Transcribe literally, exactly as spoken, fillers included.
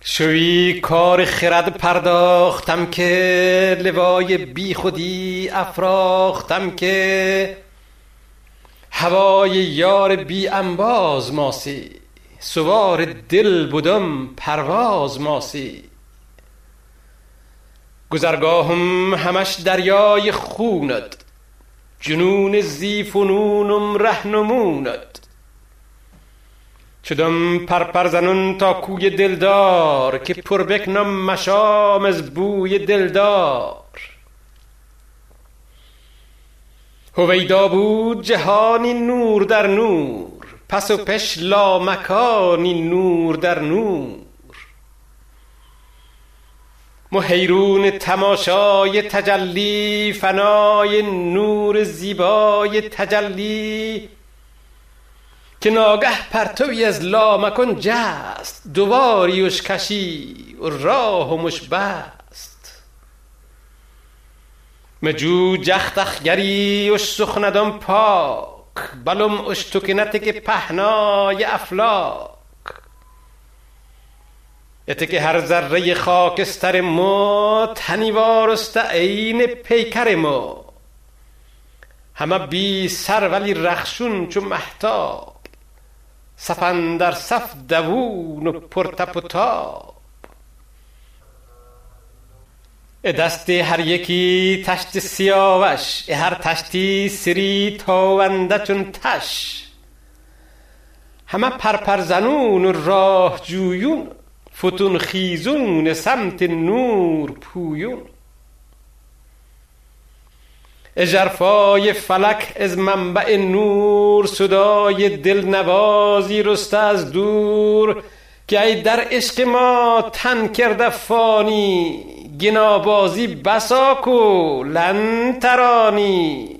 شوی کار خرد پرداختم که لوای بی خودی افراختم که هوای یار بی انباز ماسی سوار دل بودم پرواز ماسی گذرگاهم همش دریای خونت جنون زی فنونم رهنمونت چدم پرپر زنون تا کوی دلدار که پر بکنم مشام از بوی دلدار هویدا بود جهانی نور در نور پس و پش لامکانی نور در نور محیرون تماشای تجلی فنای نور زیبای تجلی که ناگه پرتوی از لامکان جست دواریوش کشی و راهمش بست مجو جخت اخگری اش سخندم پاک بلوم اشتوکنت که پهنای افلاک اته که هر ذره خاکستر ما تنی وارسته عین پیکر ما همه بی سر ولی رخشون چو مهتاب صفن در صف دوون و پرتپ و تاب دست هر یکی تشت سیاوش هر تشتی سری تاونده چون تش همه پرپر زنون و راه جویون فتون خیزون سمت نور پویون اژرفای فلک از منبع نور صدای دلنوازی رسته از دور که ای در عشق ما تن کرده فانی گنابازی بساک و لن ترانی